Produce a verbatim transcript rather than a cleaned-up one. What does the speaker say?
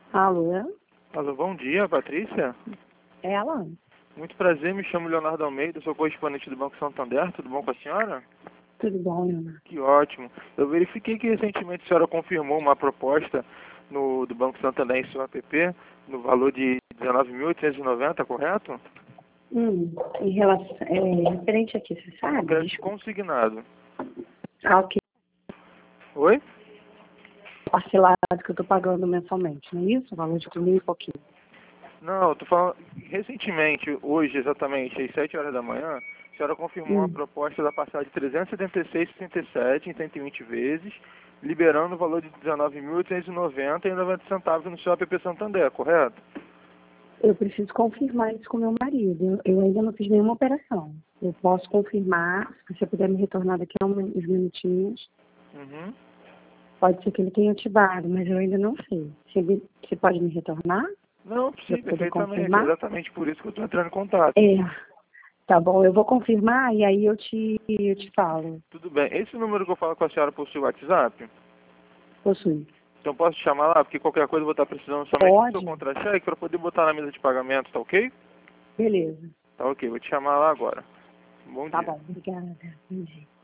Alô? Alô, bom dia, Patrícia. É ela? Muito prazer, me chamo Leonardo Almeida, sou correspondente do Banco Santander, tudo bom com a senhora? Tudo bom, Leonardo? Que ótimo. Eu verifiquei que recentemente a senhora confirmou uma proposta no, do Banco Santander em seu app, no valor de dezenove mil oitocentos e noventa, correto? Hum, em relação... É, referente aqui, você Um sabe? crédito Desculpa. consignado. Ah, ok. Oi? Parcelado que eu tô pagando mensalmente, não é isso? O valor de mil e pouquinho. Não, eu tô falando recentemente, hoje exatamente, às sete horas da manhã, a senhora confirmou uma Hum. proposta da parcela de trezentos e setenta e seis vírgula sessenta e sete em cento e vinte vezes, liberando o valor de dezenove mil oitocentos e noventa e noventa centavos no seu app Santander, correto? Eu preciso confirmar isso com meu marido. Eu ainda não fiz nenhuma operação. Eu posso confirmar, se você puder me retornar daqui a uns minutinhos. Uhum. Pode ser que ele tenha ativado, mas eu ainda não sei. Você, me- você pode me retornar? Não, Para sim, eu poder perfeitamente, confirmar? exatamente por isso que eu estou entrando em contato. É, tá bom. Eu vou confirmar e aí eu te, eu te falo. Tudo bem, esse número que eu falo com a senhora possui WhatsApp? Possui. Então posso te chamar lá, porque qualquer coisa eu vou estar precisando somente do seu Pode? contra-cheque para poder botar na mesa de pagamento, tá ok? Beleza. Tá ok, vou te chamar lá agora. Bom Tá dia. bom. Obrigada. Bom dia.